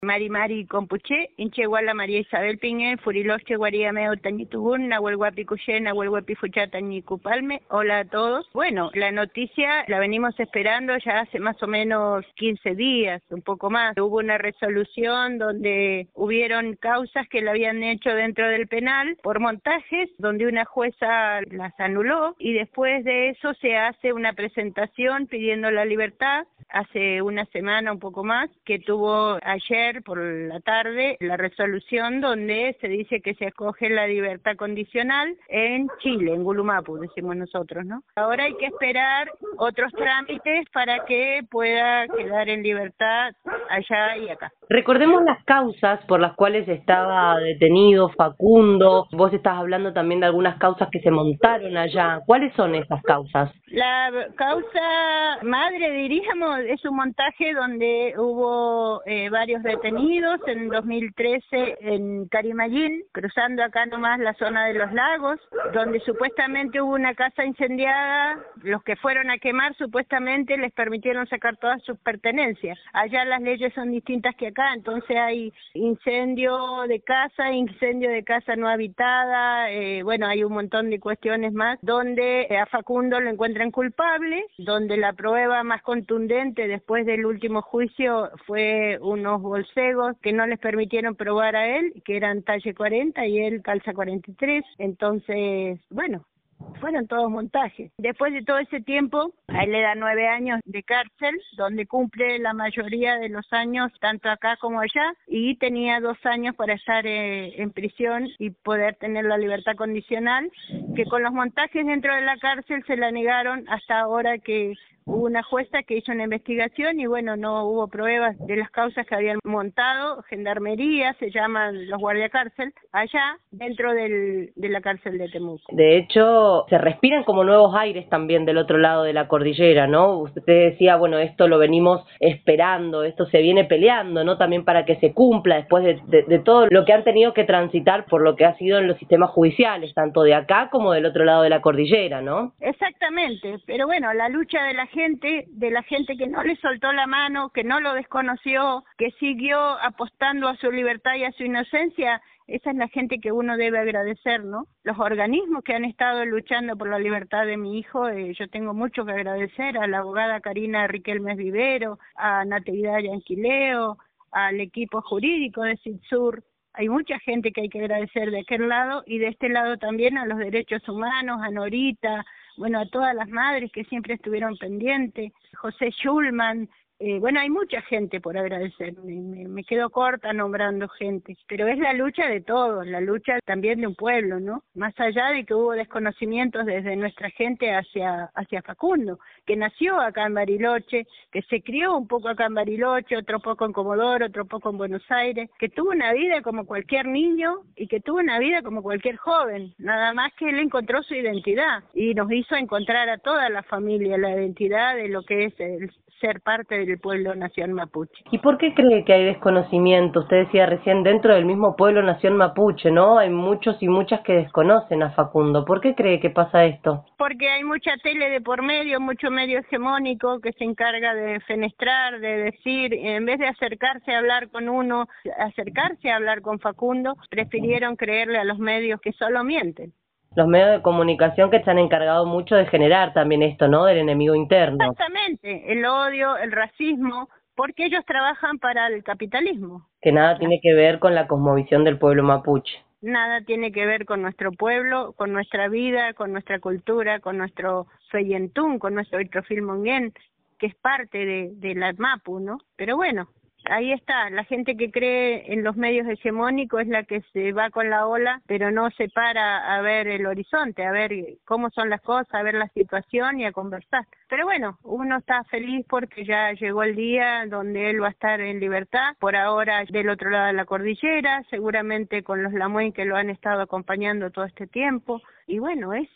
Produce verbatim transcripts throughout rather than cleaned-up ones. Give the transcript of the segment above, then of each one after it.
Mari Mari Compuché, Incheguala María Isabel Piñén, Furiloche Guaríameo Tañitubún, Nahuelguapi Cuyén, Nahuelguapi Fuchá Tañicupalme. Hola a todos. Bueno, la noticia la venimos esperando ya hace más o menos quince días, un poco más. Hubo una resolución donde hubieron causas que la habían hecho dentro del penal por montajes, donde una jueza las anuló y después de eso se hace una presentación pidiendo la libertad. Hace una semana, un poco más, que tuvo ayer por la tarde la resolución donde se dice que se acoge la libertad condicional en Chile, en Gulumapu, decimos nosotros, ¿no? Ahora hay que esperar otros trámites para que pueda quedar en libertad allá y acá. Recordemos las causas por las cuales estaba detenido Facundo. Vos estás hablando también de algunas causas que se montaron allá. ¿Cuáles son esas causas? La causa madre, diríamos, es un montaje donde hubo eh, varios detenidos en dos mil trece en Carimayín, cruzando acá nomás la zona de los lagos, donde supuestamente hubo una casa incendiada. Los que fueron a quemar supuestamente les permitieron sacar todas sus pertenencias. Allá las leyes son distintas que acá, entonces hay incendio de casa, incendio de casa no habitada, eh, bueno, hay un montón de cuestiones más, donde a Facundo lo encuentran culpable, donde la prueba más contundente después del último juicio fue unos bolsegos que no les permitieron probar a él, que eran talle cuarenta y él calza cuarenta y tres, entonces, bueno, fueron todos montajes. Después de todo ese tiempo, a él le da nueve años de cárcel, donde cumple la mayoría de los años, tanto acá como allá, y tenía dos años para estar eh, en prisión y poder tener la libertad condicional, que con los montajes dentro de la cárcel se la negaron hasta ahora que hubo una jueza que hizo una investigación y bueno, no hubo pruebas de las causas que habían montado. Gendarmería, se llaman los guardiacárcel, allá dentro del, de la cárcel de Temuco. De hecho, se respiran como nuevos aires también del otro lado de la cordillera, ¿no? Usted decía, bueno, esto lo venimos esperando, esto se viene peleando, ¿no? También para que se cumpla después de, de, de todo lo que han tenido que transitar por lo que ha sido en los sistemas judiciales, tanto de acá como del otro lado de la cordillera, ¿no? Exactamente, pero bueno, la lucha de la gente, de la gente que no le soltó la mano, que no lo desconoció, que siguió apostando a su libertad y a su inocencia, esa es la gente que uno debe agradecer, ¿no? Los organismos que han estado luchando por la libertad de mi hijo, eh, yo tengo mucho que agradecer a la abogada Karina Riquelmes Vivero, a Natividad Yanquileo, al equipo jurídico de SIDSUR. Hay mucha gente que hay que agradecer de aquel lado y de este lado también a los derechos humanos, a Norita, bueno, a todas las madres que siempre estuvieron pendientes, José Schulman, eh, bueno, hay mucha gente por agradecer, me, me quedo corta nombrando gente, pero es la lucha de todos, la lucha también de un pueblo, ¿no? Más allá de que hubo desconocimientos desde nuestra gente hacia, hacia Facundo, que nació acá en Bariloche, que se crió un poco acá en Bariloche, otro poco en Comodoro, otro poco en Buenos Aires, que tuvo una vida como cualquier niño y que tuvo una vida como cualquier joven, nada más que él encontró su identidad y nos hizo encontrar a toda la familia la identidad de lo que es el ser parte del pueblo nación mapuche. ¿Y por qué cree que hay desconocimiento? Usted decía recién, dentro del mismo pueblo nación mapuche, ¿no? Hay muchos y muchas que desconocen a Facundo. ¿Por qué cree que pasa esto? Porque hay mucha tele de por medio, mucho medio hegemónico que se encarga de fenestrar, de decir, en vez de acercarse a hablar con uno, acercarse a hablar con Facundo, prefirieron creerle a los medios que solo mienten. Los medios de comunicación que se han encargado mucho de generar también esto, ¿no? Del enemigo interno. Exactamente, el odio, el racismo, porque ellos trabajan para el capitalismo. Que nada tiene que ver con la cosmovisión del pueblo mapuche. Nada tiene que ver con nuestro pueblo, con nuestra vida, con nuestra cultura, con nuestro Feyentún, con nuestro Itrofilmonguén, que es parte de, de la Mapu, ¿no? Pero bueno, ahí está, la gente que cree en los medios hegemónicos es la que se va con la ola, pero no se para a ver el horizonte, a ver cómo son las cosas, a ver la situación y a conversar. Pero bueno, uno está feliz porque ya llegó el día donde él va a estar en libertad, por ahora del otro lado de la cordillera, seguramente con los Lamuén que lo han estado acompañando todo este tiempo, y bueno, eso.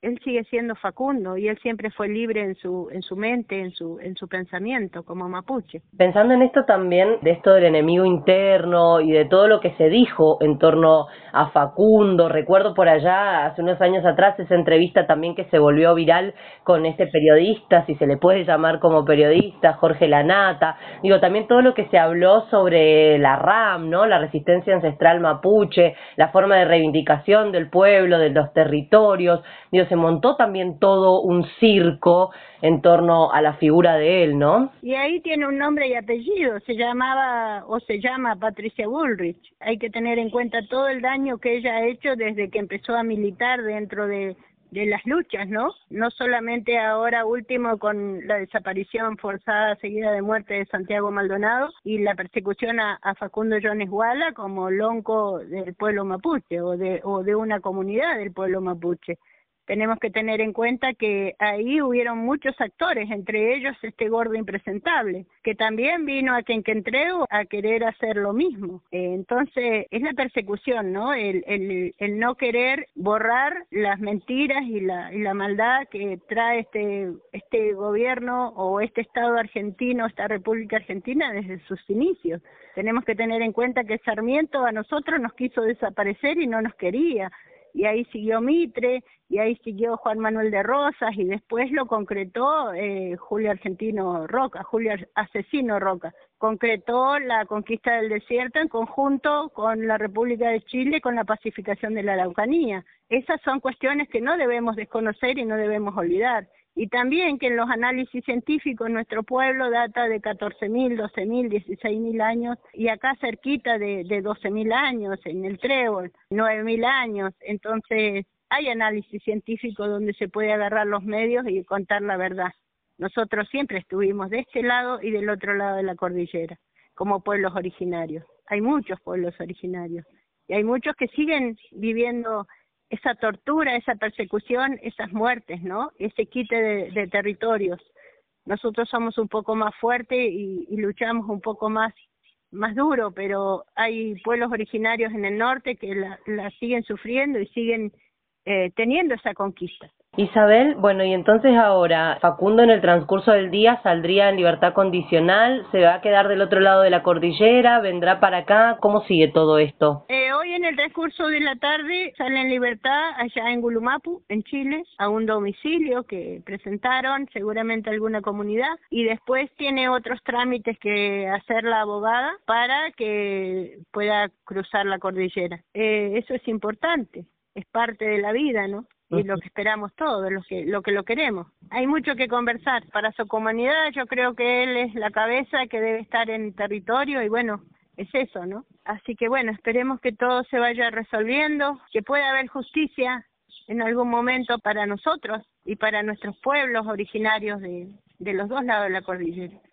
él sigue siendo Facundo y él siempre fue libre en su en su mente, en su en su pensamiento como mapuche. Pensando en esto también, de esto del enemigo interno y de todo lo que se dijo en torno a Facundo, recuerdo por allá, hace unos años atrás, esa entrevista también que se volvió viral con este periodista, si se le puede llamar como periodista, Jorge Lanata, digo, también todo lo que se habló sobre la RAM, ¿no? La resistencia ancestral mapuche, la forma de reivindicación del pueblo, de los territorios, digo, se montó también todo un circo en torno a la figura de él, ¿no? Y ahí tiene un nombre y apellido, se llamaba o se llama Patricia Bullrich. Hay que tener en cuenta todo el daño que ella ha hecho desde que empezó a militar dentro de, de las luchas, ¿no? No solamente ahora último con la desaparición forzada seguida de muerte de Santiago Maldonado y la persecución a, a Facundo Jones Guala como lonco del pueblo mapuche o de, o de una comunidad del pueblo mapuche. Tenemos que tener en cuenta que ahí hubieron muchos actores, entre ellos este gordo impresentable, que también vino a Quenquentreu a querer hacer lo mismo. Eh, entonces, es la persecución, ¿no? El, el, el no querer borrar las mentiras y la, y la maldad que trae este, este gobierno o este Estado argentino, esta República Argentina desde sus inicios. Tenemos que tener en cuenta que Sarmiento a nosotros nos quiso desaparecer y no nos quería. Y ahí siguió Mitre, y ahí siguió Juan Manuel de Rosas, y después lo concretó eh, Julio Argentino Roca, Julio Asesino Roca. Concretó la conquista del desierto en conjunto con la República de Chile, con la pacificación de la Araucanía. Esas son cuestiones que no debemos desconocer y no debemos olvidar. Y también que en los análisis científicos nuestro pueblo data de catorce mil, doce mil, dieciséis mil años y acá cerquita de, de doce mil años, en el Trébol, nueve mil años. Entonces hay análisis científico donde se puede agarrar los medios y contar la verdad. Nosotros siempre estuvimos de este lado y del otro lado de la cordillera, como pueblos originarios. Hay muchos pueblos originarios y hay muchos que siguen viviendo esa tortura, esa persecución, esas muertes, ¿no? Ese quite de, de territorios. Nosotros somos un poco más fuertes y, y luchamos un poco más, más duro, pero hay pueblos originarios en el norte que la, la siguen sufriendo y siguen eh, teniendo esa conquista. Isabel, bueno, y entonces ahora, Facundo en el transcurso del día saldría en libertad condicional, ¿se va a quedar del otro lado de la cordillera? ¿Vendrá para acá? ¿Cómo sigue todo esto? Eh, hoy en el transcurso de la tarde sale en libertad allá en Gulumapu, en Chile, a un domicilio que presentaron, seguramente alguna comunidad, y después tiene otros trámites que hacer la abogada para que pueda cruzar la cordillera. Eh, eso es importante, es parte de la vida, ¿no? Y lo que esperamos todos, lo que, lo que lo queremos. Hay mucho que conversar. Para su comunidad yo creo que él es la cabeza que debe estar en territorio y bueno, es eso, ¿no? Así que bueno, esperemos que todo se vaya resolviendo, que pueda haber justicia en algún momento para nosotros y para nuestros pueblos originarios de, de los dos lados de la cordillera.